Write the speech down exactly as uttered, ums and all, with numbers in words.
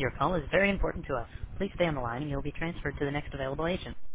Your call is very important to us. Please stay on the line and you'll be transferred to the next available agent.